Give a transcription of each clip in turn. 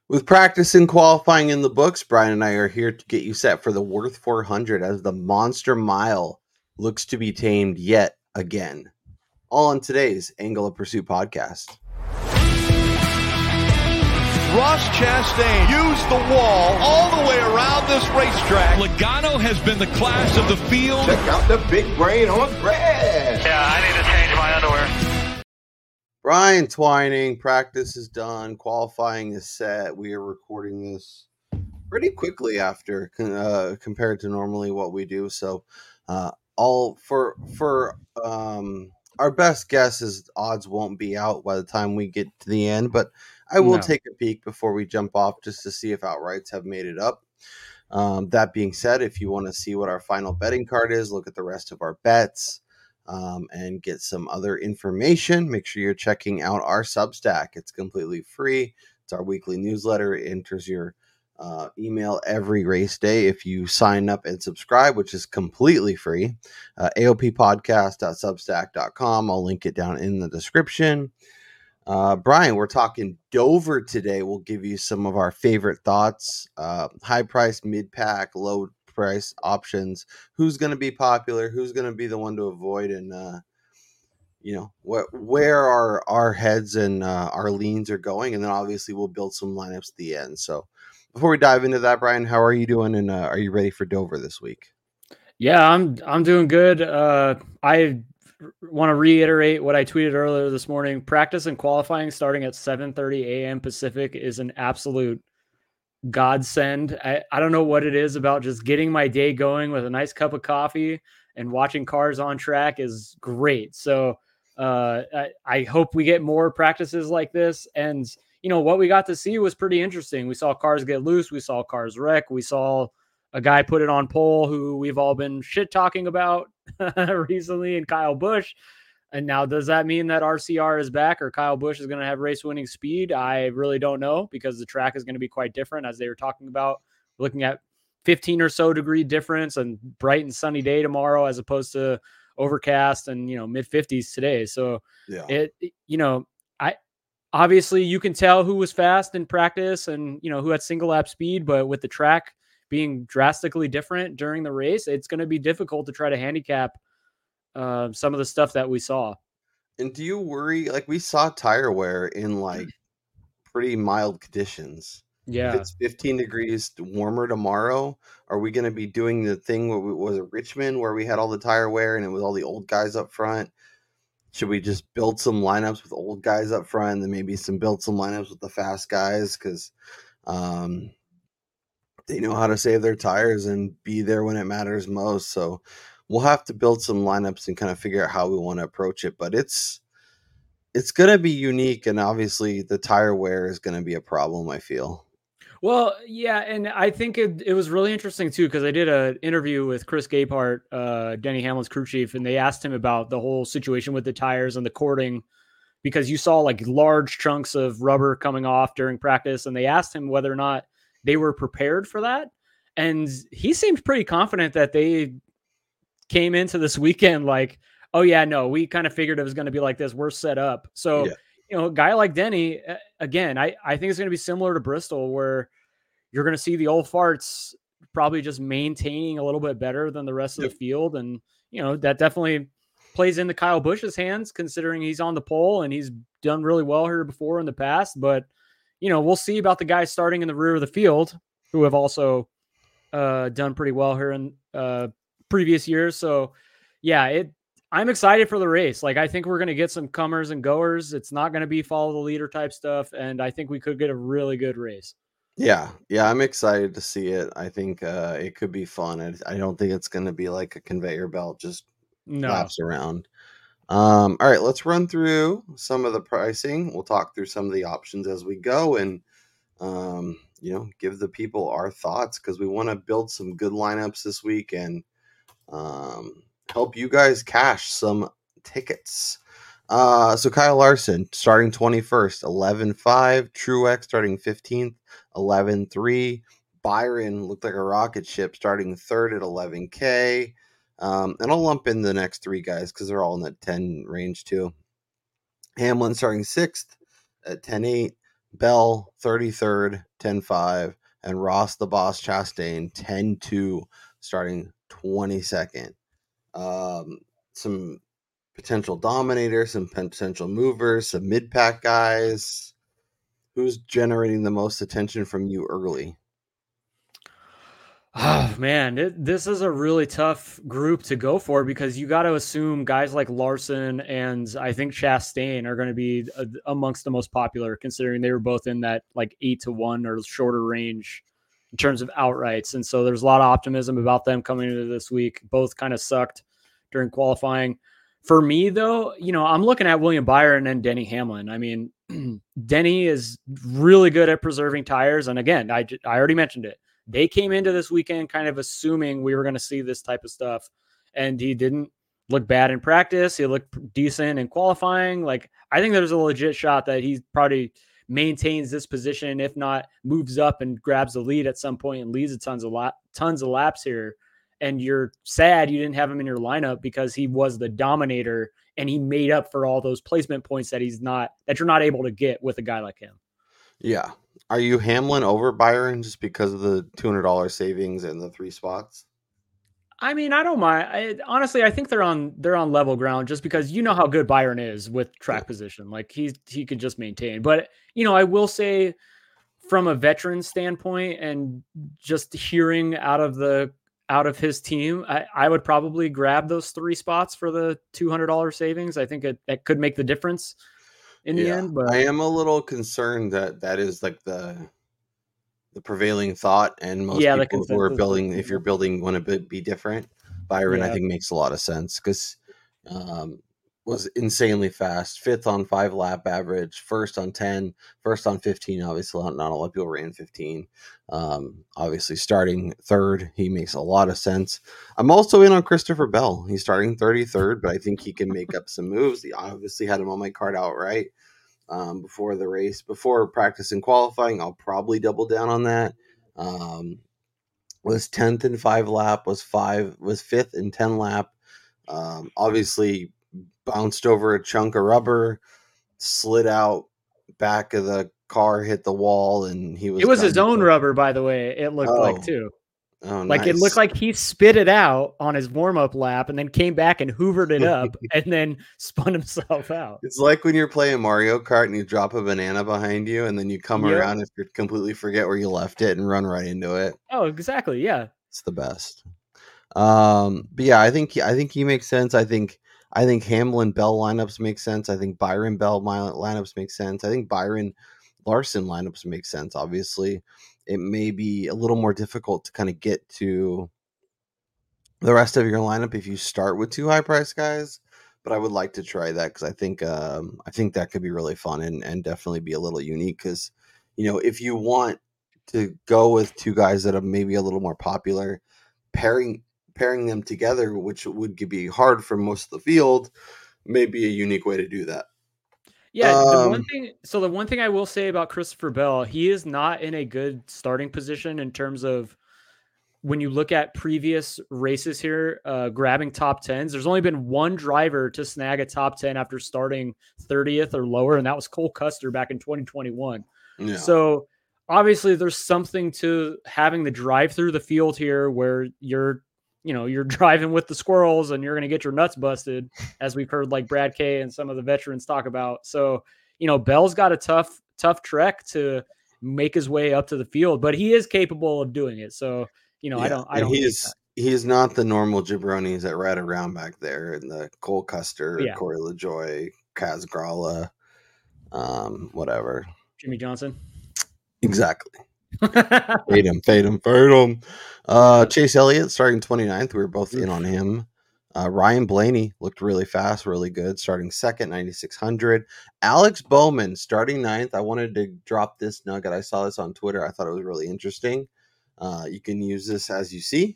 With practice and qualifying in the books, Brian and I are here to get you set for the Worth 400 as the Monster Mile looks to be tamed yet again. All on today's Angle of Pursuit podcast. Ross Chastain used the wall all the way around this racetrack. Logano has been the class of the field. Check out the big brain on Brad. Yeah, I need to change my underwear. Brian Twining, practice is done. Qualifying is set. We are recording this pretty quickly after compared to normally what we do. So, all for our best guess is odds won't be out by the time we get to the end, but I will take a peek before we jump off just to see if outrights have made it up. That being said, if you want to see what our final betting card is, look at the rest of our bets. And get some other information, make sure you're checking out our Substack. It's completely free. It's our weekly newsletter. It enters your email every race day if you sign up and subscribe, which is completely free. aoppodcast.substack.com. I'll link it down in the description. Brian, we're talking Dover today. We'll give you some of our favorite thoughts, high price, mid pack, low price options, who's going to be popular, who's going to be the one to avoid, and where our heads and our leans are going, and then obviously we'll build some lineups at the end. So before we dive into that, Brian, how are you doing, and are you ready for Dover this week? Yeah, I'm doing good. I want to reiterate what I tweeted earlier this morning. Practice and qualifying starting at 7:30 a.m. Pacific is an absolute godsend. I don't know what it is about just getting my day going with a nice cup of coffee and watching cars on track is great. So I hope we get more practices like this. And, what we got to see was pretty interesting. We saw cars get loose. We saw cars wreck. We saw a guy put it on pole who we've all been shit talking about recently, and Kyle Busch. And now, does that mean that RCR is back or Kyle Busch is going to have race-winning speed? I really don't know, because the track is going to be quite different, as they were talking about, looking at 15 or so degree difference and bright and sunny day tomorrow as opposed to overcast and, mid-50s today. So, obviously you can tell who was fast in practice and, who had single lap speed, but with the track being drastically different during the race, it's going to be difficult to try to handicap some of the stuff that we saw. And do you worry, we saw tire wear in pretty mild conditions? Yeah. If it's 15 degrees warmer tomorrow, are we going to be doing the thing where was it Richmond where we had all the tire wear and it was all the old guys up front? Should we just build some lineups with old guys up front and then maybe build some lineups with the fast guys? Because they know how to save their tires and be there when it matters most. So we'll have to build some lineups and kind of figure out how we want to approach it. But it's going to be unique, and obviously the tire wear is going to be a problem, I feel. Well, yeah, and I think it was really interesting, too, because I did an interview with Chris Gapehart, Denny Hamlin's crew chief, and they asked him about the whole situation with the tires and the cording, because you saw large chunks of rubber coming off during practice, and they asked him whether or not they were prepared for that. And he seemed pretty confident that they came into this weekend oh yeah, no, we kind of figured it was going to be like this. We're set up. So, a guy like Denny, again, I think it's going to be similar to Bristol, where you're going to see the old farts probably just maintaining a little bit better than the rest of the field. And, that definitely plays into Kyle Busch's hands, considering he's on the pole and he's done really well here before in the past. But, we'll see about the guys starting in the rear of the field who have also done pretty well here in previous years. So yeah, I'm excited for the race. I think we're going to get some comers and goers. It's not going to be follow the leader type stuff. And I think we could get a really good race. Yeah. I'm excited to see it. I think it could be fun. I don't think it's going to be like a conveyor belt, just laps around. All right, let's run through some of the pricing. We'll talk through some of the options as we go and, give the people our thoughts, because we want to build some good lineups this week and help you guys cash some tickets. So Kyle Larson starting 21st, 11.5. Truex starting 15th, 11.3. Byron looked like a rocket ship starting third at 11K. And I'll lump in the next three guys because they're all in the 10 range too. Hamlin starting 6th at 10.8. Bell 33rd, 10-5, and Ross the Boss Chastain 10-2, starting 22nd. Some potential dominators, some potential movers, some mid-pack guys. Who's generating the most attention from you early? Oh man, this is a really tough group to go for because you got to assume guys like Larson and I think Chastain are going to be amongst the most popular, considering they were both in that like 8-1 or shorter range in terms of outrights. And so there's a lot of optimism about them coming into this week. Both kind of sucked during qualifying. For me, though, I'm looking at William Byron and Denny Hamlin. I mean, Denny is really good at preserving tires. And again, I already mentioned it. They came into this weekend kind of assuming we were going to see this type of stuff, and he didn't look bad in practice. He looked decent in qualifying. Like, I think there's a legit shot that he probably maintains this position, if not moves up and grabs the lead at some point and leads tons of laps here. And you're sad you didn't have him in your lineup because he was the dominator and he made up for all those placement points that you're not able to get with a guy like him. Yeah. Are you Hamlin over Byron just because of the $200 savings and the 3 spots? I mean, I don't mind. Honestly, I think they're on level ground just because you know how good Byron is with track position. Like he could just maintain. But I will say, from a veteran standpoint, and just hearing out of his team, I would probably grab those 3 spots for the $200 savings. I think that could make the difference in the end. But I am a little concerned that is like the prevailing thought, and most people who are building, if you're building, want to be different. Byron, I think, makes a lot of sense because was insanely fast, 5th on 5 lap average, 1st on 10, 1st on 15. Obviously, not a lot of people ran 15. Obviously, starting 3rd, he makes a lot of sense. I'm also in on Christopher Bell. He's starting 33rd, but I think he can make up some moves. He obviously had him on my card outright. Before the race, before practice and qualifying, I'll probably double down on that. Was 10th in 5 lap, was 5th in 10 lap. Obviously bounced over a chunk of rubber, slid out back of the car, hit the wall, and it was his own rubber, by the way. It looked like too. Oh, like nice. It looked like he spit it out on his warm-up lap and then came back and hoovered it up and then spun himself out. It's like when you're playing Mario Kart and you drop a banana behind you and then you come around and you completely forget where you left it and run right into it. Oh, exactly. Yeah. It's the best. But yeah, I think he makes sense. I think Hamlin Bell lineups make sense. I think Byron Bell lineups make sense. I think Byron Larson lineups make sense. Obviously, it may be a little more difficult to kind of get to the rest of your lineup if you start with 2 high price guys, but I would like to try that because I think that could be really fun and definitely be a little unique because, if you want to go with 2 guys that are maybe a little more popular, pairing them together, which would be hard for most of the field, may be a unique way to do that. Yeah, the one thing I will say about Christopher Bell, he is not in a good starting position in terms of when you look at previous races here, grabbing top 10s. There's only been one driver to snag a top 10 after starting 30th or lower, and that was Cole Custer back in 2021. Yeah. So obviously there's something to having the drive through the field here where you're driving with the squirrels and you're going to get your nuts busted, as we've heard like Brad Kay and some of the veterans talk about. So, Bell's got a tough trek to make his way up to the field, but he is capable of doing it. So, I don't. He's not the normal jabronis that ride around back there in the Cole Custer, Corey LaJoie, Kaz Grala, whatever. Jimmy Johnson. Exactly. Fade him. Chase Elliott starting 29th. We were both in on him. Ryan Blaney looked really fast, really good, starting 2nd, 9,600. Alex Bowman starting 9th. I wanted to drop this nugget. I saw this on Twitter. I thought it was really interesting. You can use this as you see.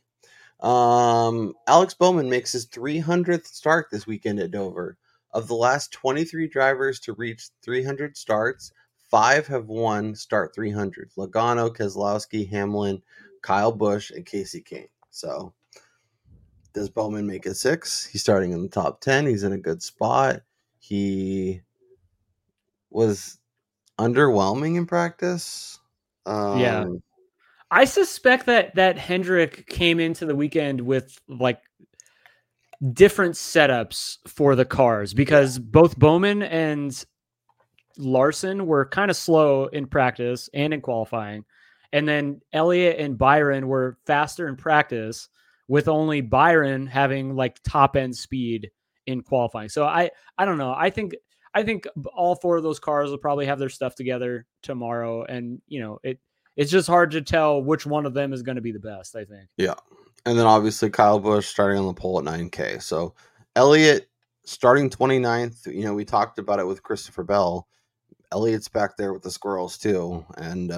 Alex Bowman makes his 300th start this weekend at Dover. Of the last 23 drivers to reach 300 starts, 5 have won start 300. Logano, Keselowski, Hamlin, Kyle Busch, and Casey Kane. So does Bowman make it 6? He's starting in the top 10. He's in a good spot. He was underwhelming in practice. Yeah. I suspect that Hendrick came into the weekend with like different setups for the cars because both Bowman and Larson were kind of slow in practice and in qualifying. And then Elliott and Byron were faster in practice, with only Byron having like top end speed in qualifying. So I don't know. I think all four of those cars will probably have their stuff together tomorrow. And it's just hard to tell which one of them is going to be the best, I think. Yeah. And then obviously Kyle Busch starting on the pole at 9K. So Elliott starting 29th. We talked about it with Christopher Bell. Elliott's back there with the squirrels too. And,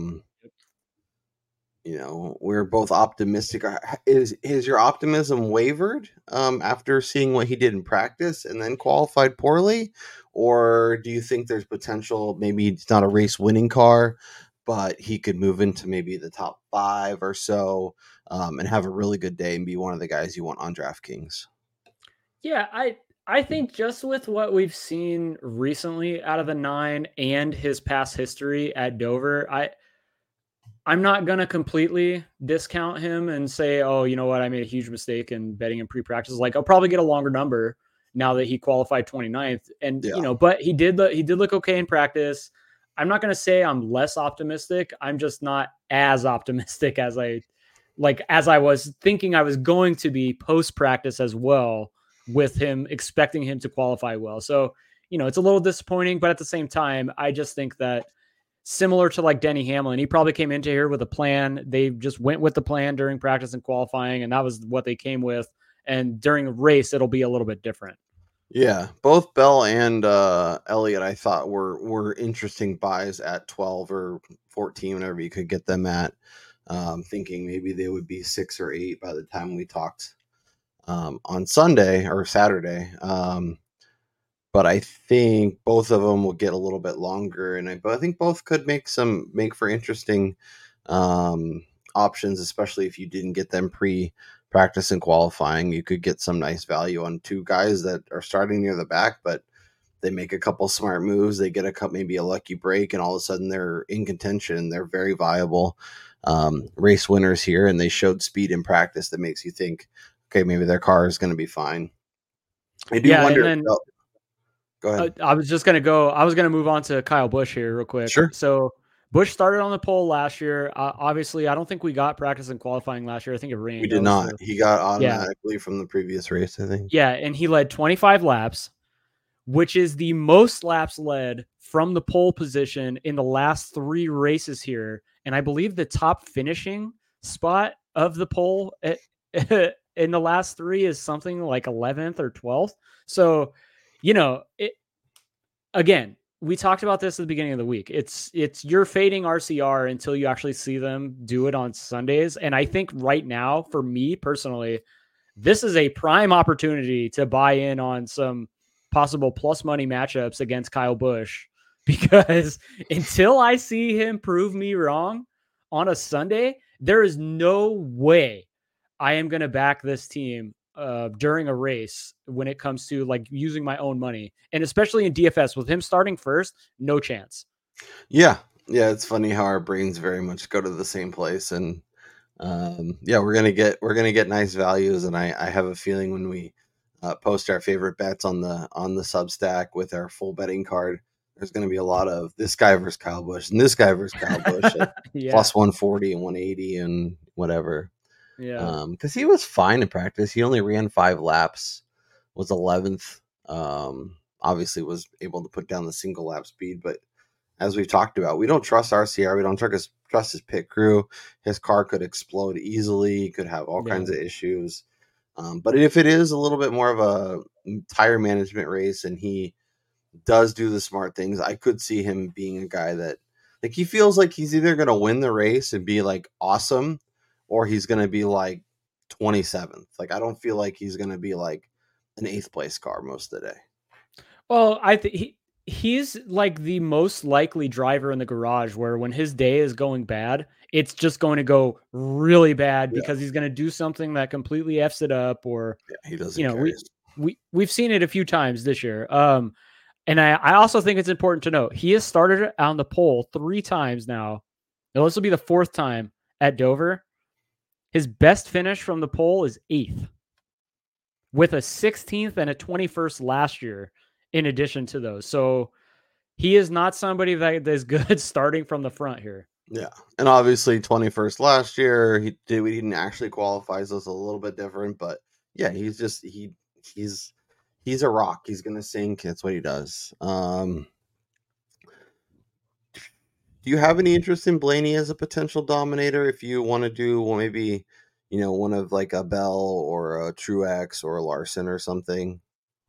we're both optimistic. Is your optimism wavered after seeing what he did in practice and then qualified poorly? Or do you think there's potential, maybe it's not a race winning car, but he could move into maybe the top 5 or so and have a really good day and be one of the guys you want on DraftKings? Yeah, I think just with what we've seen recently out of the 9 and his past history at Dover, I'm not going to completely discount him and say, oh, you know what, I made a huge mistake in betting in pre-practice. Like, I'll probably get a longer number now that he qualified 29th. And, but he did look okay in practice. I'm not going to say I'm less optimistic. I'm just not as optimistic as I was thinking I was going to be post-practice as well, with him expecting him to qualify well. So, it's a little disappointing, but at the same time, I just think that similar to like Denny Hamlin, he probably came into here with a plan. They just went with the plan during practice and qualifying, and that was what they came with. And during a race, it'll be a little bit different. Yeah, both Bell and Elliott, I thought were interesting buys at 12 or 14, whenever you could get them at. Thinking maybe they would be 6 or 8 by the time we talked on Sunday or Saturday. But I think both of them will get a little bit longer, but I think both could make for interesting options, especially if you didn't get them pre-practice and qualifying. You could get some nice value on 2 guys that are starting near the back, but they make a couple smart moves. They get maybe a lucky break, and all of a sudden they're in contention. They're very viable race winners here, and they showed speed in practice that makes you think, okay, maybe their car is going to be fine. I do wonder. Go ahead. I was going to move on to Kyle Busch here real quick. Sure. So Busch started on the pole last year. Obviously, I don't think we got practice and qualifying last year. I think it rained. We did not. He got automatically from the previous race, I think. Yeah, and he led 25 laps, which is the most laps led from the pole position in the last 3 races here. And I believe the top finishing spot of the pole in the last 3 is something like 11th or 12th. So, again, we talked about this at the beginning of the week. It's you're fading RCR until you actually see them do it on Sundays. And I think right now, for me personally, this is a prime opportunity to buy in on some possible plus money matchups against Kyle Busch, because until I see him prove me wrong on a Sunday, there is no way I am going to back this team during a race when it comes to like using my own money, and especially in DFS with him starting first, no chance. Yeah. It's funny how our brains very much go to the same place, and we're gonna get nice values. And I have a feeling when we post our favorite bets on the Substack with our full betting card, there's going to be a lot of this guy versus Kyle Busch and this guy versus Kyle Busch at plus 140 and 180 and whatever. Yeah. Because he was fine in practice. He only ran 5 laps, was 11th. Obviously was able to put down the single lap speed, but as we've talked about, we don't trust RCR. We don't trust his pit crew. His car could explode easily. He could have all kinds of issues. But if it is a little bit more of a tire management race and he does do the smart things, I could see him being a guy that, like, he feels like he's either going to win the race and be like awesome, or he's going to be like 27th. Like, I don't feel like he's going to be like an 8th place car most of the day. Well, I think he's like the most likely driver in the garage where when his day is going bad, it's just going to go really bad because he's going to do something that completely F's it up, or he doesn't. We've seen it a few times this year. And I also think it's important to note he has started on the pole 3 times now. Now, this will be the 4th time at Dover. His best finish from the pole is 8th, with a 16th and a 21st last year in addition to those. So he is not somebody that is good starting from the front here. Yeah. And obviously 21st last year, he didn't actually qualify, so it's a little bit different, but yeah, he's a rock. He's going to sink. That's what he does. Do you have any interest in Blaney as a potential dominator? If you want to do, well, maybe, one of like a Bell or a Truex or a Larson or something.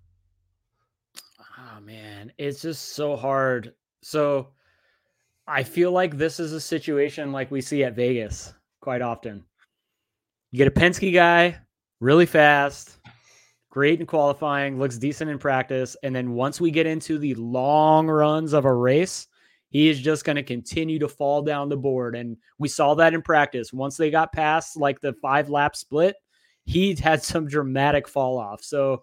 Oh man, it's just so hard. So I feel like this is a situation like we see at Vegas quite often. You get a Penske guy, really fast, great in qualifying, looks decent in practice. And then once we get into the long runs of a race, he is just going to continue to fall down the board. And we saw that in practice. Once they got past like the 5-lap split, he had some dramatic fall off. So,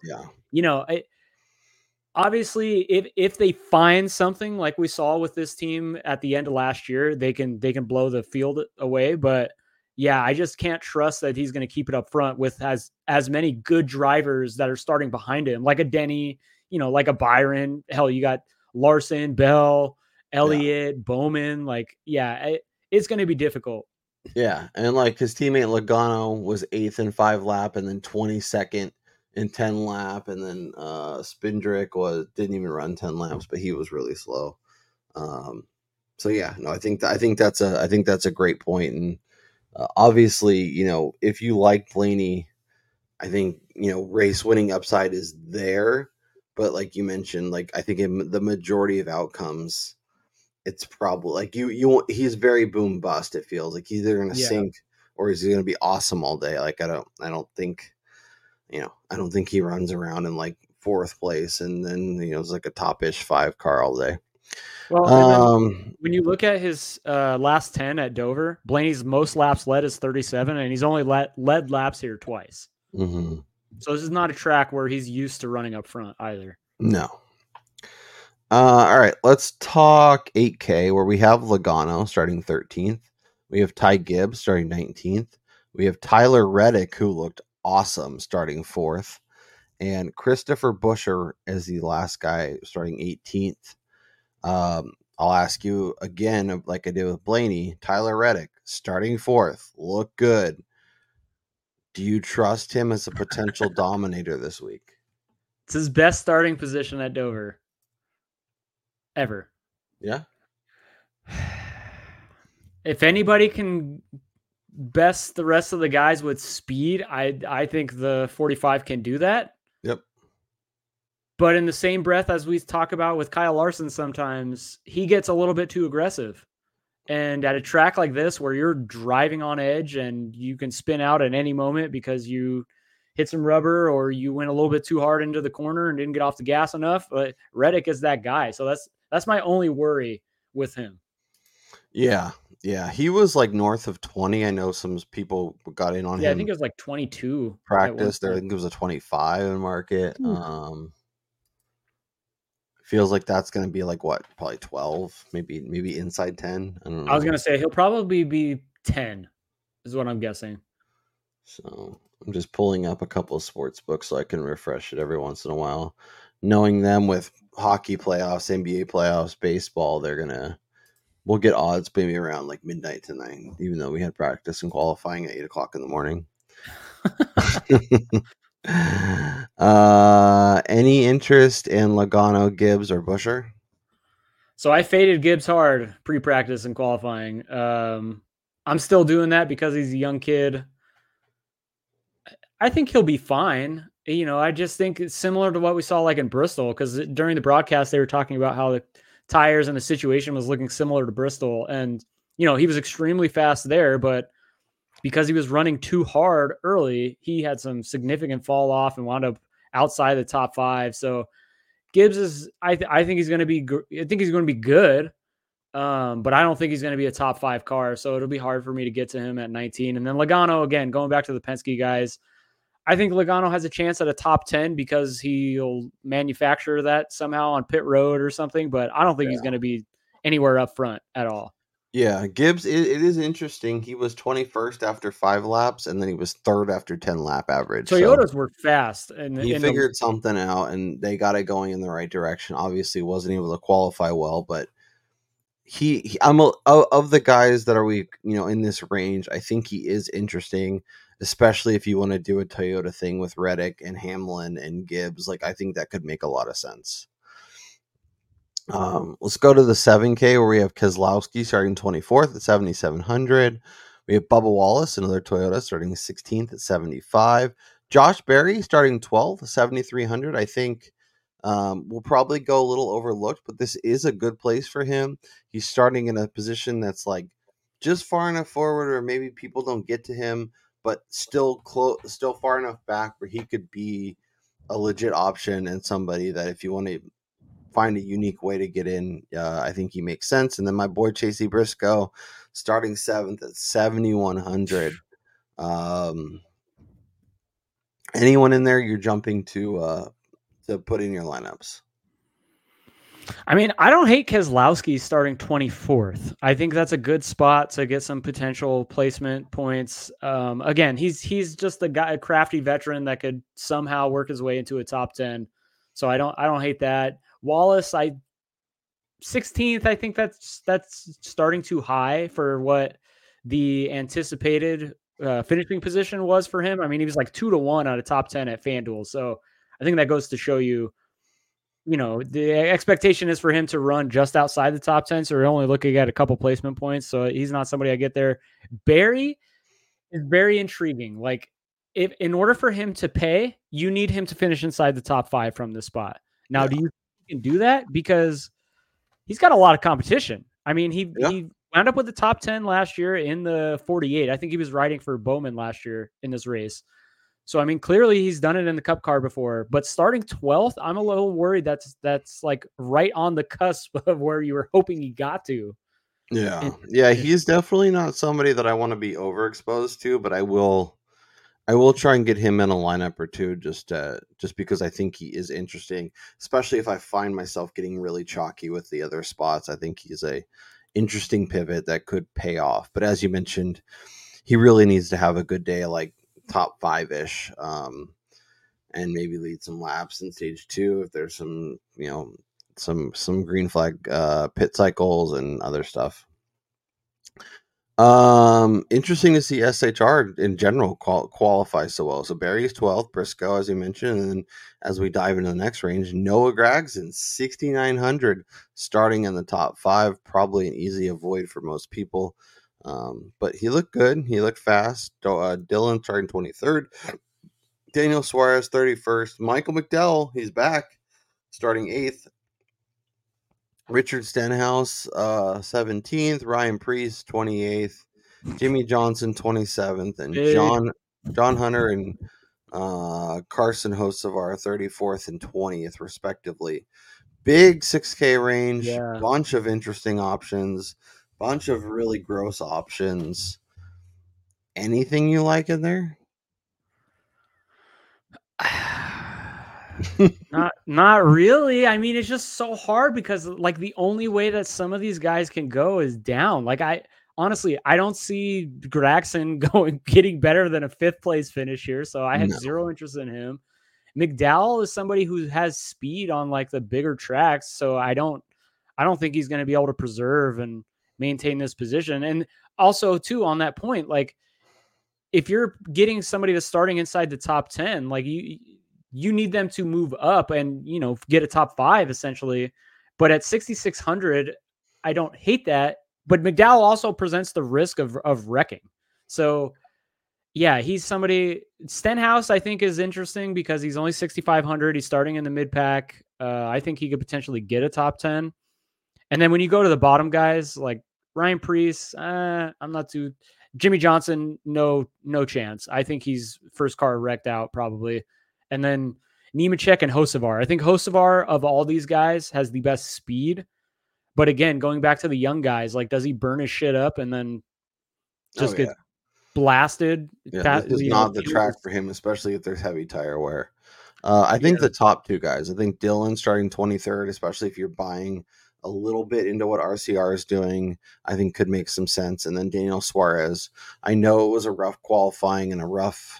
obviously, if they find something like we saw with this team at the end of last year, they can blow the field away. But yeah, I just can't trust that he's going to keep it up front with as many good drivers that are starting behind him, like a Denny, like a Byron. Hell, you got Larson, Bell, Elliott, Bowman. Like, yeah, it's going to be difficult. Yeah, and like his teammate Logano was 8th in 5-lap, and then 22nd. In 10 lap, and then Spindrick didn't even run 10 laps, but he was really slow. So yeah, no, I think that's a great point, and obviously, if you like Blaney, I think race winning upside is there, but like you mentioned, like I think in the majority of outcomes, it's probably like he's very boom bust. It feels like he's either going to sink or he's going to be awesome all day. Like I don't think. I don't think he runs around in like 4th place and then, it's like a top-ish 5 car all day. Well, when you look at his last 10 at Dover, Blaney's most laps led is 37, and he's only led laps here twice. Mm-hmm. So this is not a track where he's used to running up front either. No. All right, let's talk 8K, where we have Logano starting 13th. We have Ty Gibbs starting 19th. We have Tyler Reddick, who looked awesome, starting 4th, and Christopher Buescher is the last guy starting 18th. I'll ask you again, like I did with Blaney, Tyler Reddick starting 4th, look good. Do you trust him as a potential dominator this week? It's his best starting position at Dover ever. Yeah. If anybody can best the rest of the guys with speed, I think the 45 can do that. Yep. But in the same breath, as we talk about with Kyle Larson, sometimes he gets a little bit too aggressive. And at a track like this, where you're driving on edge and you can spin out at any moment because you hit some rubber or you went a little bit too hard into the corner and didn't get off the gas enough, but Reddick is that guy. So that's my only worry with him. Yeah. Yeah, he was like north of 20. I know some people got in on him. Yeah, I think it was like 22. Practice there. I think it was a 25 in market. Feels like that's going to be like what? Probably 12, maybe inside 10. I don't know. I was going to say he'll probably be 10 is what I'm guessing. So I'm just pulling up a couple of sports books so I can refresh it every once in a while. Knowing them with hockey playoffs, NBA playoffs, baseball, we'll get odds maybe around like midnight tonight, even though we had practice and qualifying at 8:00 in the morning. Any interest in Logano, Gibbs, or Buescher? So I faded Gibbs hard pre-practice and qualifying. I'm still doing that because he's a young kid. I think he'll be fine. I just think it's similar to what we saw like in Bristol, because during the broadcast they were talking about how the tires and the situation was looking similar to Bristol. And, he was extremely fast there, but because he was running too hard early, he had some significant fall off and wound up outside the top 5. So Gibbs is, I think he's going to be good. But I don't think he's going to be a top 5 car. So it'll be hard for me to get to him at 19. And then Logano, again, going back to the Penske guys, I think Logano has a chance at a top 10 because he'll manufacture that somehow on pit road or something, but I don't think he's going to be anywhere up front at all. Yeah, Gibbs, it is interesting. He was 21st after 5 laps, and then he was 3rd after 10 lap average. Toyotas were fast. And he figured something out, and they got it going in the right direction. Obviously, wasn't able to qualify well, but of the guys that are in this range, I think he is interesting, especially if you want to do a Toyota thing with Reddick and Hamlin and Gibbs. Like, I think that could make a lot of sense. Let's go to the 7K where we have Keselowski starting 24th at 7,700. We have Bubba Wallace, another Toyota, starting 16th at 75. Josh Berry starting 12th, 7,300. I think will probably go a little overlooked, but this is a good place for him. He's starting in a position that's like just far enough forward, or maybe people don't get to him, but still far enough back where he could be a legit option and somebody that if you want to find a unique way to get in, I think he makes sense. And then my boy Chasey Briscoe starting 7th at 7,100. Anyone in there you're jumping to put in your lineups? I mean, I don't hate Keselowski starting 24th. I think that's a good spot to get some potential placement points. Again, he's just a crafty veteran that could somehow work his way into a top 10. So I don't hate that. Wallace, 16th. I think that's starting too high for what the anticipated finishing position was for him. I mean, he was like 2-1 out of top 10 at FanDuel. So I think that goes to show you, the expectation is for him to run just outside the top 10. So we're only looking at a couple placement points. So he's not somebody I get there. Barry is very intriguing. Like, if in order for him to pay, you need him to finish inside the top 5 from this spot. Now, do you think he can do that? Because he's got a lot of competition. I mean, he wound up with the top 10 last year in the 48. I think he was riding for Bowman last year in this race. So, I mean, clearly he's done it in the Cup car before. But starting 12th, I'm a little worried that's like right on the cusp of where you were hoping he got to. Yeah, he's definitely not somebody that I want to be overexposed to, but I will try and get him in a lineup or two just because I think he is interesting, especially if I find myself getting really chalky with the other spots. I think he's a interesting pivot that could pay off. But as you mentioned, he really needs to have a good day, like top 5-ish, and maybe lead some laps in stage 2 if there's some, some green flag pit cycles and other stuff. Interesting to see SHR in general qualify so well. So Barry's 12th, Briscoe, as you mentioned, and then as we dive into the next range, Noah Gragson 6,900 starting in the top 5, probably an easy avoid for most people. But he looked good. He looked fast. Dylan starting 23rd, Daniel Suarez 31st, Michael McDowell, he's back, starting 8th. Richard Stenhouse, 17th. Ryan Preece, 28th. Jimmy Johnson, 27th. And John Hunter and Carson Hocevar, 34th and 20th, respectively. Big 6K range. Bunch of interesting options. Bunch of really gross options. Anything you like in there? Not really. I mean, it's just so hard because like the only way that some of these guys can go is down. Like I don't see Gragson getting better than a 5th place finish here. So I have zero interest in him. McDowell is somebody who has speed on like the bigger tracks. So I don't think he's going to be able to preserve and maintain this position. And also too, on that point, like if you're getting somebody that's starting inside the top 10, like you need them to move up and, get a top 5 essentially. But at 6,600, I don't hate that. But McDowell also presents the risk of wrecking. So yeah, he's somebody. Stenhouse, I think, is interesting because he's only 6,500. He's starting in the mid pack. I think he could potentially get a top 10. And then when you go to the bottom guys like Ryan Preece, I'm not too. Jimmy Johnson, no chance. I think he's first car wrecked out probably. And then Nemechek and Hocevar. I think Hocevar of all these guys has the best speed. But again, going back to the young guys, like does he burn his shit up and then just get blasted. Yeah, this is not the track for him, especially if there's heavy tire wear. I think the top two guys, I think Dillon starting 23rd, especially if you're buying a little bit into what RCR is doing, I think could make some sense. And then Daniel Suarez, I know it was a rough qualifying and a rough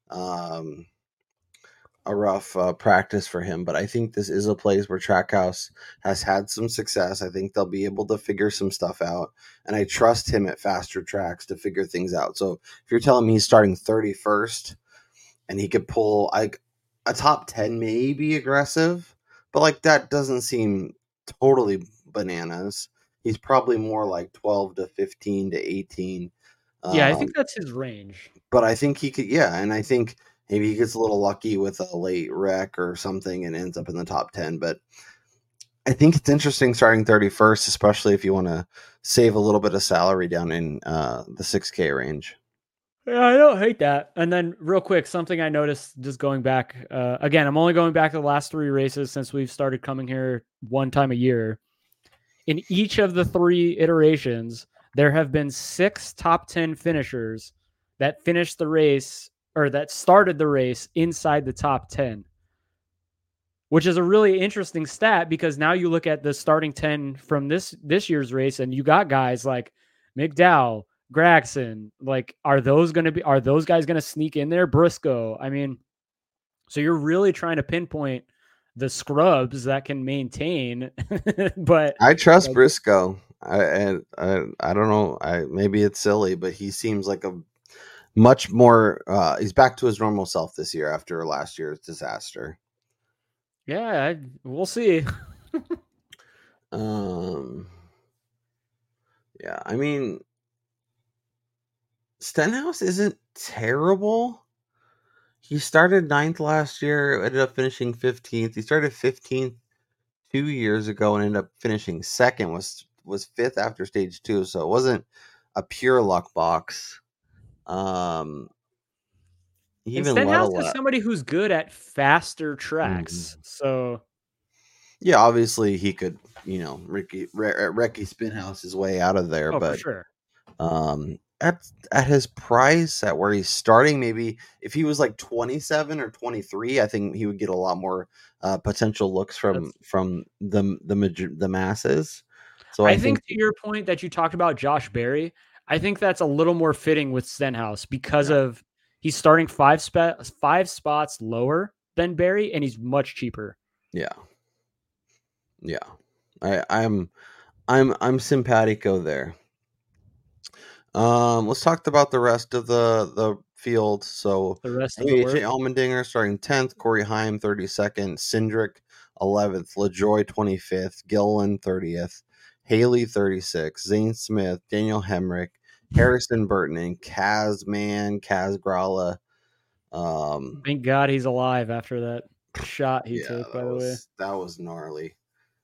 practice for him, but I think this is a place where Trackhouse has had some success. I think they'll be able to figure some stuff out, and I trust him at faster tracks to figure things out. So if you're telling me he's starting 31st and he could pull like a top 10, may be aggressive, but like that doesn't seem totally bananas. He's probably more like 12 to 15 to 18. Yeah, I think that's his range. But I think he could, and I think maybe he gets a little lucky with a late wreck or something and ends up in the top 10. But I think it's interesting starting 31st, especially if you want to save a little bit of salary down in the 6K range. Yeah, I don't hate that. And then real quick, something I noticed just going back, again, I'm only going back to the last 3 races since we've started coming here one time a year. In each of the 3 iterations, there have been 6 top 10 finishers that finished the race or that started the race inside the top 10, which is a really interesting stat because now you look at the starting 10 from this year's race and you got guys like McDowell, Gragson, like are those guys going to sneak in there? Briscoe. I mean, so you're really trying to pinpoint the scrubs that can maintain, but I trust Briscoe. I don't know. Maybe it's silly, but he seems like a much more, he's back to his normal self this year after last year's disaster. Yeah, we'll see. Yeah, I mean, Stenhouse isn't terrible. He started 9th last year, ended up finishing 15th. He started 15th 2 years ago and ended up finishing 2nd, was 5th after stage 2, so it wasn't a pure luck box. Even Stenhouse is somebody who's good at faster tracks, so yeah, obviously he could, Ricky Spinhouse his way out of there, but for sure. At his price, at where he's starting, maybe if he was like 27 or 23, I think he would get a lot more potential looks from the masses. So I think to your point that you talked about Josh Berry, I think that's a little more fitting with Stenhouse because of he's starting 5 spots lower than Berry and he's much cheaper. Yeah. I'm simpatico there. Let's talk about the rest of the field. So the rest of AJ Allmendinger starting 10th, Corey Heim 32nd, Cindric 11th, LaJoie 25th, Gilliland 30th, Haley 36th, Zane Smith, Daniel Hemrick, Harrison Burton, and Kaz Grala. Thank God he's alive after that shot he took. By the way, that was gnarly.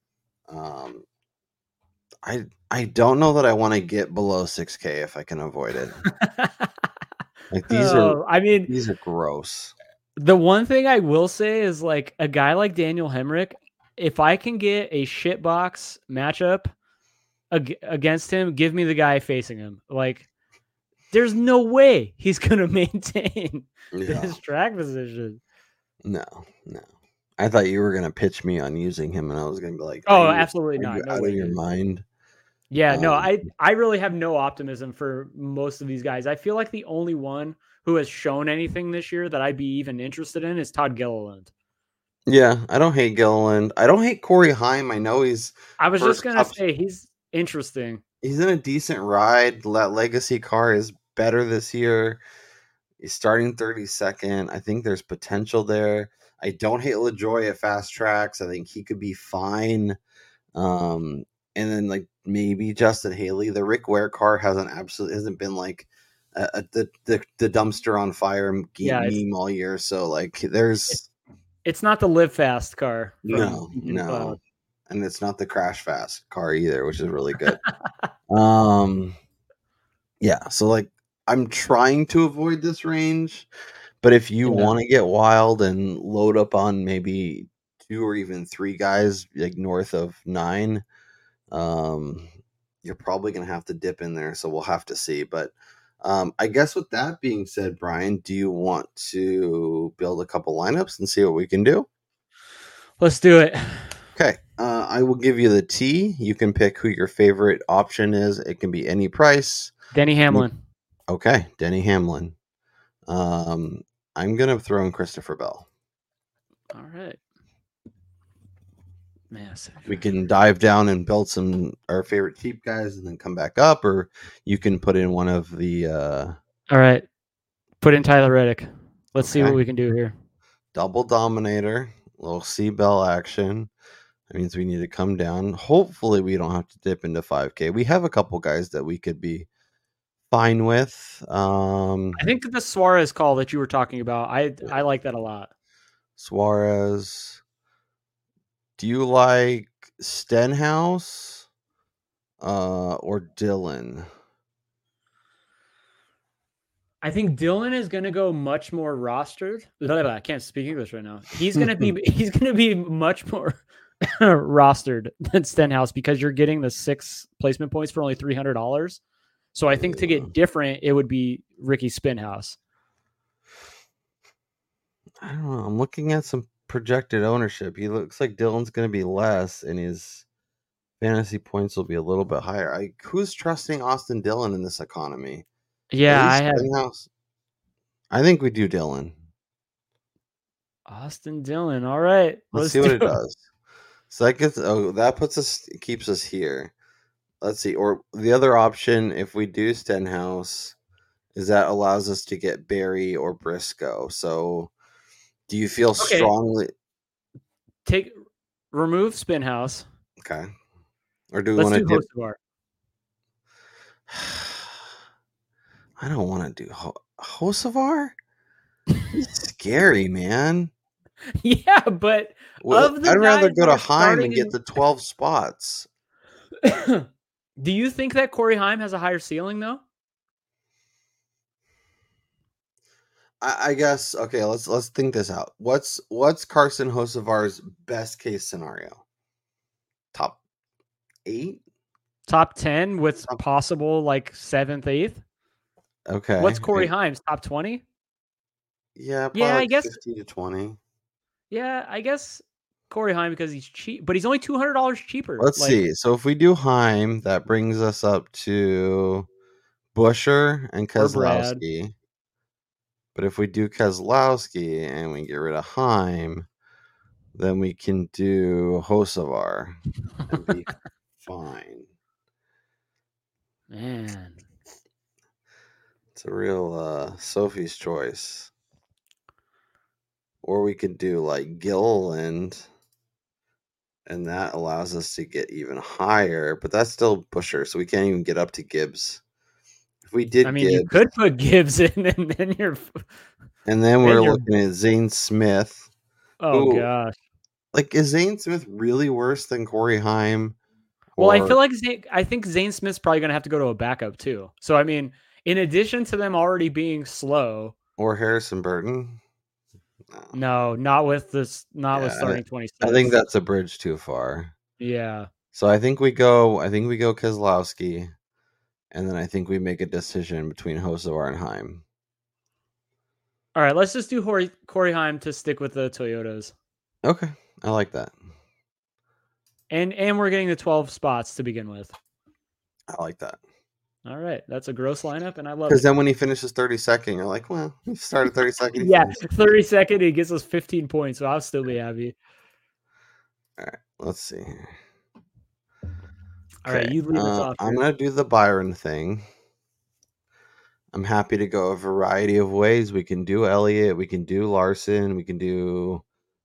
I don't know that I want to get below 6K if I can avoid it. Like these are gross. The one thing I will say is like a guy like Daniel Hemrick, if I can get a shitbox matchup against him, give me the guy facing him. Like there's no way he's going to maintain his track position. No. I thought you were going to pitch me on using him and I was going to be like, oh, absolutely not. No out of your mind. Yeah, no, I really have no optimism for most of these guys. I feel like the only one who has shown anything this year that I'd be even interested in is Todd Gilliland. Yeah, I don't hate Gilliland. I don't hate Corey Heim. I know I was just going to say he's interesting. He's in a decent ride. That legacy car is better this year. He's starting 32nd. I think there's potential there. I don't hate LaJoie at fast tracks. I think he could be fine. And then like maybe Justin Haley. The Rick Ware car hasn't been like the dumpster on fire meme all year. So like it's not the live fast car. No. And it's not the crash fast car either, which is really good. Yeah. So like I'm trying to avoid this range, but if you want to get wild and load up on maybe 2 or even 3 guys like north of 9, you're probably going to have to dip in there. So we'll have to see. But I guess with that being said, Brian, do you want to build a couple lineups and see what we can do? Let's do it. Okay. I will give you the tee. You can pick who your favorite option is. It can be any price. Denny Hamlin. Okay, Denny Hamlin. I'm gonna throw in Christopher Bell. All right. Massive. We can dive down and build our favorite cheap guys and then come back up, or you can put in one of the All right. Put in Tyler Reddick. Let's see Okay. what we can do here. Double Dominator, little C Bell action. That means we need to come down. Hopefully we don't have to dip into 5K. We have a couple guys that we could be fine with. I think the Suarez call that you were talking about, I like that a lot. Suarez. Do you like Stenhouse or Dylan? I think Dylan is going to go much more rostered. I can't speak English right now. He's going to be much more rostered than Stenhouse because you're getting the 6 placement points for only $300. So I think to get different, it would be Ricky Spinhouse. I don't know. I'm looking at some projected ownership. He looks like Dylan's going to be less, and his fantasy points will be a little bit higher. Who's trusting Austin Dillon in this economy? Yeah, I think we do Dylan. Austin Dillon. All right. Let's see what it does. So that keeps us here. Let's see. Or the other option, if we do Stenhouse, is that allows us to get Barry or Briscoe. So do you feel strongly? Remove Spinhouse. Okay. Or do we want to do Hocevar? I don't want to do Hocevar. He's scary, man. Yeah, but I'd rather go to Heim and get the 12 spots. Do you think that Corey Heim has a higher ceiling, though? I guess. Okay, let's think this out. What's Carson Hocevar's best case scenario? Top 8, top 10 with possible like 7th, 8th. Okay. What's Corey Heim's top 20? Yeah, probably I guess 15 to 20. Yeah, I guess Corey Heim because he's cheap, but he's only $200 cheaper. Let's see. So if we do Heim, that brings us up to Busher and Keselowski. But if we do Keselowski and we get rid of Heim, then we can do Hocevar and be fine. Man. It's a real Sophie's choice. Or we could do like Gilliland, and that allows us to get even higher, but that's still Busher, so we can't even get up to Gibbs. If we did Gibbs, you could put Gibbs in, and then you're... And then we're looking at Zane Smith. Oh, gosh. Like, is Zane Smith really worse than Corey Heim? Well, I feel like I think Zane Smith's probably going to have to go to a backup, too. So, I mean, in addition to them already being slow... Or Harrison Burton? No, not with starting 26. I think that's a bridge too far. Yeah. So I think we go Keselowski, and then I think we make a decision between Hocevar and Heim. All right, let's just do Corey Heim to stick with the Toyotas. Okay, I like that. And we're getting the 12 spots to begin with. I like that. All right, that's a gross lineup, and I love it. Because then when he finishes 32nd, you're like, well, he started 32nd. Yeah, 32nd, he gets us 15 points, so I'll still be happy. All right, let's see. All right, you lead us off. I'm going to do the Byron thing. I'm happy to go a variety of ways. We can do Elliott, we can do Larson, we can do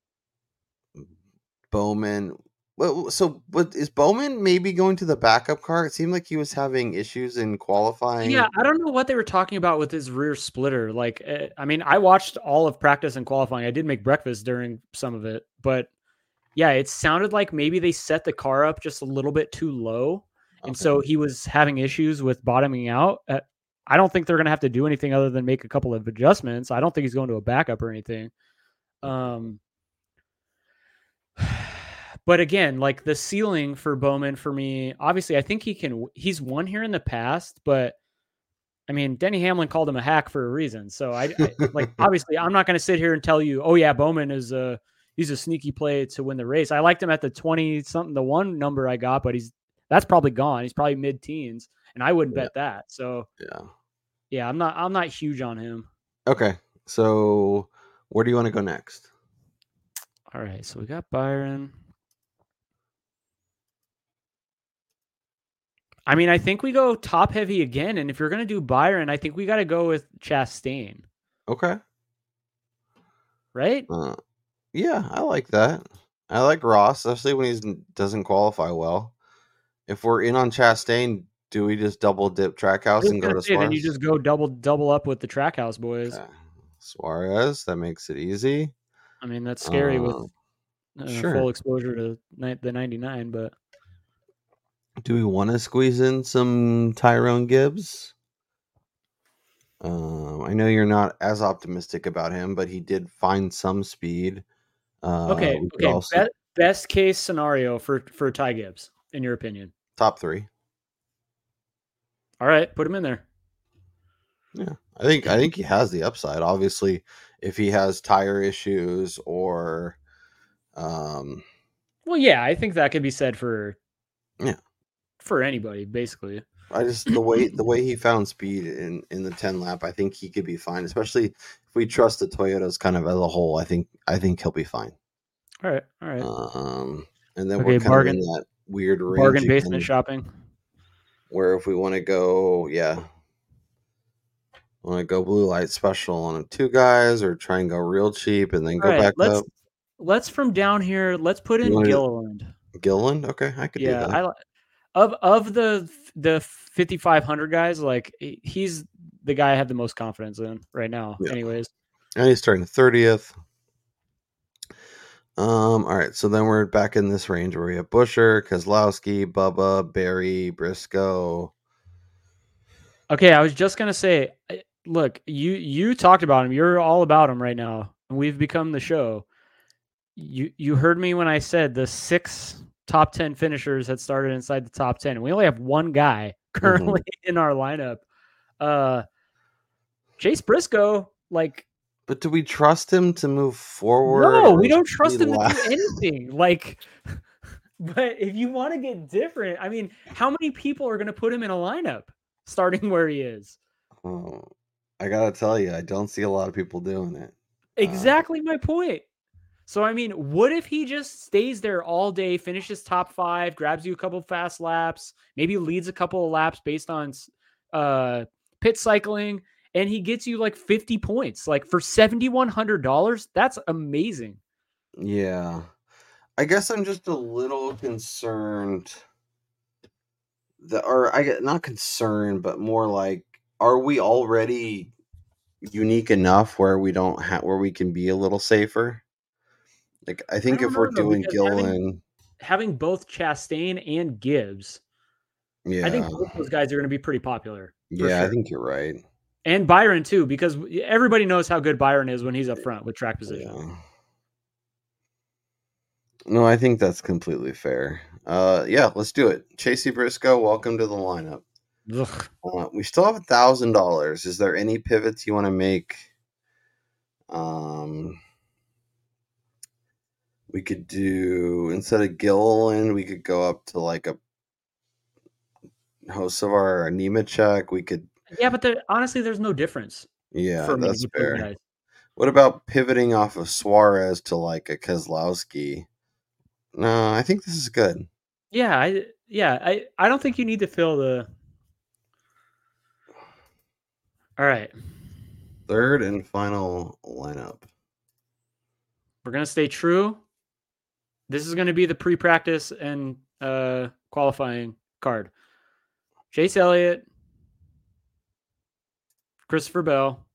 Bowman. So, what is Bowman maybe going to the backup car? It seemed like he was having issues in qualifying. Yeah, I don't know what they were talking about with his rear splitter. Like, I mean, I watched all of practice and qualifying. I did make breakfast during some of it, but yeah, it sounded like maybe they set the car up just a little bit too low, and so he was having issues with bottoming out. I don't think they're going to have to do anything other than make a couple of adjustments. I don't think he's going to a backup or anything. But again, like the ceiling for Bowman for me, obviously, I think he's won here in the past, but I mean, Denny Hamlin called him a hack for a reason. So I like, obviously I'm not going to sit here and tell you, oh yeah, Bowman is he's a sneaky play to win the race. I liked him at the 20 something, the one number I got, but that's probably gone. He's probably mid-teens, and I wouldn't bet that. So yeah, I'm not huge on him. Okay. So where do you want to go next? All right. So we got Byron. I mean, I think we go top heavy again. And if you're going to do Byron, I think we got to go with Chastain. Okay. Right? Yeah, I like that. I like Ross, especially when he doesn't qualify well. If we're in on Chastain, do we just double dip Trackhouse and go to Suarez? Then you just go double up with the Trackhouse boys. Okay. Suarez, that makes it easy. I mean, that's scary with full exposure to the 99, but do we want to squeeze in some Tyrone Gibbs? I know you're not as optimistic about him, but he did find some speed. Okay. Best case scenario for Ty Gibbs, in your opinion? Top 3. All right, put him in there. Yeah, I think he has the upside. Obviously, if he has tire issues or, well, yeah, I think that could be said for anybody, basically. I just the way he found speed in the 10 lap, I think he could be fine. Especially if we trust the Toyotas kind of as a whole. I think he'll be fine. All right. And then we're kind of in that weird range. Bargain basement shopping. Where if we want to go, want to go blue light special on 2 guys, or try and go real cheap and then go back up. Let's from down here. Let's put in Gilliland. Gilliland, okay, I could do that. Of the 5,500 guys, like he's the guy I have the most confidence in right now. Yeah. Anyways, and he's starting 30th. All right, so then we're back in this range where we have Buescher, Keselowski, Bubba, Berry, Briscoe. Okay, I was just gonna say, look, you talked about him. You're all about him right now, and we've become the show. You heard me when I said the 6 top 10 finishers had started inside the top 10. We only have one guy currently in our lineup. Chase Briscoe, like. But do we trust him to move forward? No, we don't trust him to do anything. Like, but if you want to get different, I mean, how many people are going to put him in a lineup starting where he is? Oh, I got to tell you, I don't see a lot of people doing it. Exactly my point. So, I mean, what if he just stays there all day, finishes top 5, grabs you a couple fast laps, maybe leads a couple of laps based on pit cycling, and he gets you like 50 points, like for $7,100. That's amazing. Yeah. I guess I'm just a little concerned not concerned, but more like, are we already unique enough where we don't where we can be a little safer? Like, I think if we're doing Gilliland, having both Chastain and Gibbs, I think both those guys are going to be pretty popular. Yeah, sure. I think you're right. And Byron too, because everybody knows how good Byron is when he's up front with track position. Yeah. No, I think that's completely fair. Let's do it. Chasey Briscoe, welcome to the lineup. We still have $1,000. Is there any pivots you want to make? We could do, instead of Gilliland, we could go up to like a Hocevar or Nemechek. We could. Yeah, but honestly, there's no difference. Yeah, that's fair. What about pivoting off of Suarez to like a Keselowski? No, I think this is good. Yeah, I don't think you need to fill the. All right. Third and final lineup. We're gonna stay true. This is going to be the pre-practice and qualifying card. Chase Elliott, Christopher Bell,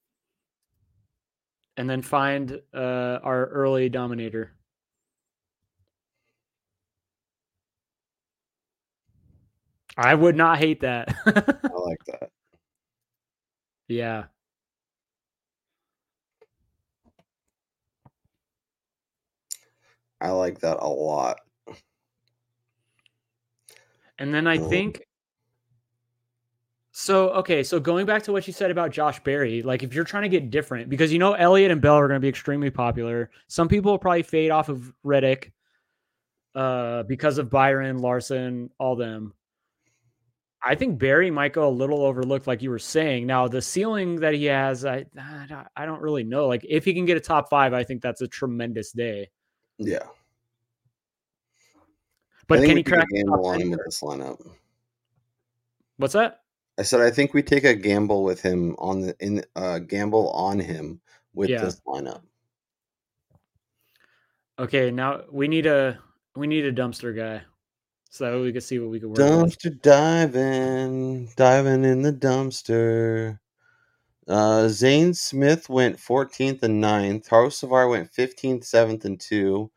and then find our early dominator. I would not hate that. I like that. Yeah. I like that a lot. And then I think So going back to what you said about Josh Berry, like if you're trying to get different, because Elliott and Bell are going to be extremely popular. Some people will probably fade off of Reddick because of Byron, Larson, all them. I think Berry might go a little overlooked, like you were saying. Now the ceiling that he has, I don't really know. Like if he can get a top 5, I think that's a tremendous day. Yeah. But can he crack a gamble on him with this lineup? What's that? I said I think we take a gamble with him gamble on him with this lineup. Okay, now we need a dumpster guy, so we can see what we can work Dumpster with. diving in the dumpster. Zane Smith went 14th and 9th. Hocevar went 15th, 7th, and 2.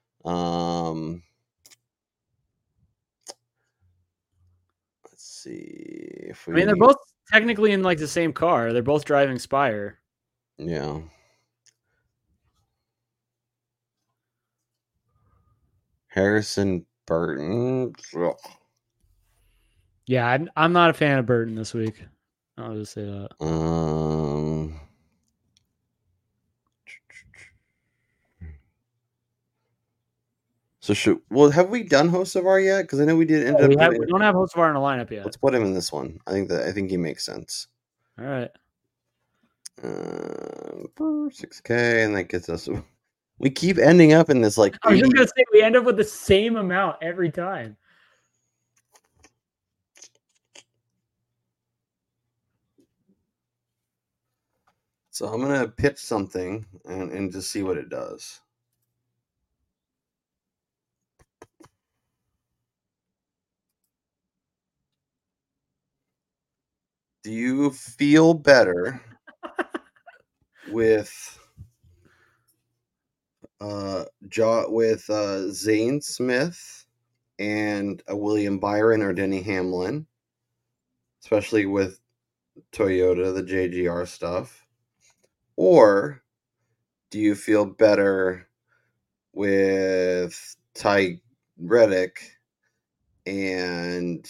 Let's see if we. I mean, they're both technically in like the same car. They're both driving Spire. Yeah. Harrison Burton. Ugh. Yeah, I'm not a fan of Burton this week. I'll just say that. So have we done Hocevar yet? Because I know we did end up. We don't have Hocevar in the lineup yet. Let's put him in this one. I think he makes sense. All right. 6K, and that gets us. We keep ending up in this like. I was just gonna say we end up with the same amount every time. So I'm gonna pitch something and just see what it does. Do you feel better with Zane Smith and a William Byron or Denny Hamlin, especially with Toyota, the JGR stuff? Or do you feel better with Ty Reddick and...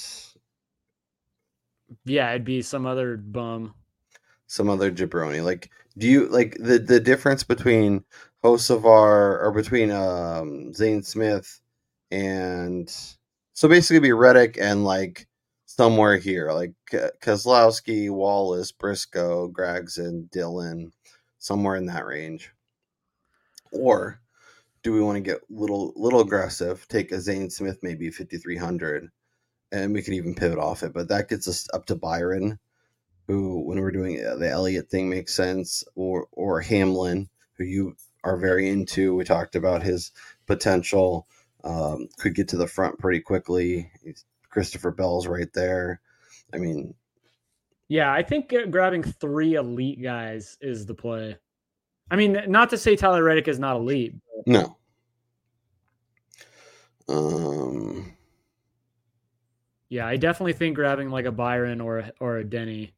Yeah, it'd be some other bum. Some other jabroni. Like, do you like the difference between Hocevar or between Zane Smith and... So basically be Reddick and like somewhere here, like Keselowski, Wallace, Briscoe, Gragson, Dillon, somewhere in that range. Or do we want to get little aggressive, take a Zane Smith, maybe 5,300, and we could even pivot off it, but that gets us up to Byron, who, when we're doing the Elliott thing, makes sense, or Hamlin, who you are very into. We talked about his potential, could get to the front pretty quickly. Christopher Bell's right there. I mean, yeah, I think grabbing 3 elite guys is the play. I mean, not to say Tyler Reddick is not elite. No. Yeah, I definitely think grabbing like a Byron or a Denny.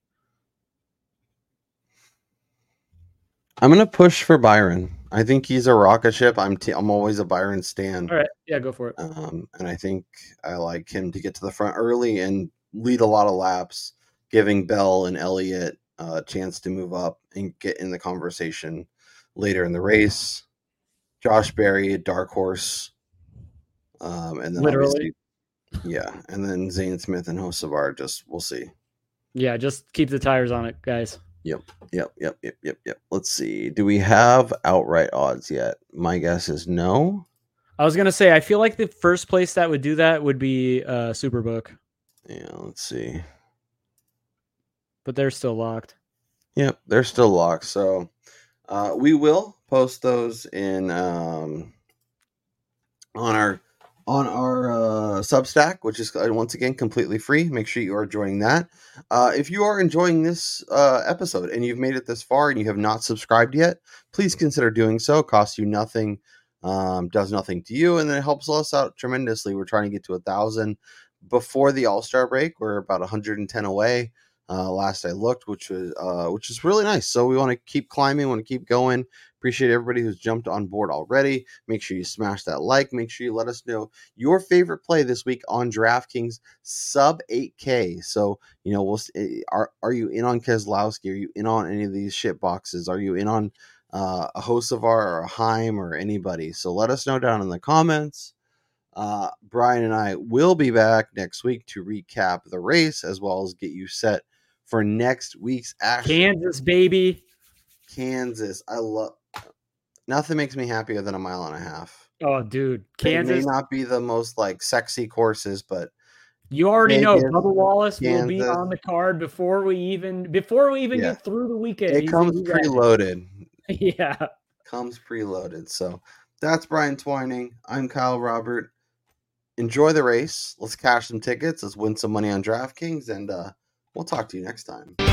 I'm gonna push for Byron. I think he's a rocket ship. I'm always a Byron stan. All right, yeah, go for it. And I think I like him to get to the front early and lead a lot of laps, giving Bell and Elliott a chance to move up and get in the conversation later in the race. Josh Berry, a dark horse, and then literally, yeah, and then Zane Smith and Hocevar. Just we'll see. Yeah, just keep the tires on it, guys. Yep. Let's see. Do we have outright odds yet? My guess is no. I was gonna say I feel like the first place that would do that would be Superbook. Yeah, let's see. But they're still locked. Yep, they're still locked. So we will post those in on our Substack, which is once again completely free. Make sure you are joining that. If you are enjoying this episode and you've made it this far and you have not subscribed yet, please consider doing so. It costs you nothing, does nothing to you, and it helps us out tremendously. We're trying to get to 1,000 before the All-Star break. We're about 110 away. Last I looked, which is really nice. So we want to keep climbing, want to keep going. Appreciate everybody who's jumped on board already. Make sure you smash that like. Make sure you let us know your favorite play this week on DraftKings sub 8K. So, are you in on Keselowski? Are you in on any of these shit boxes? Are you in on a Hocevar or a Heim or anybody? So let us know down in the comments. Brian and I will be back next week to recap the race as well as get you set for next week's action. Kansas, baby. Kansas. Nothing makes me happier than a mile and a half. Oh, dude. Kansas. It may not be the most sexy courses, but you already know Bubba Wallace will be on the card before we even get through the weekend. It comes preloaded. Yeah. Comes preloaded. So that's Brian Twining. I'm Kyle Robert. Enjoy the race. Let's cash some tickets. Let's win some money on DraftKings, and we'll talk to you next time.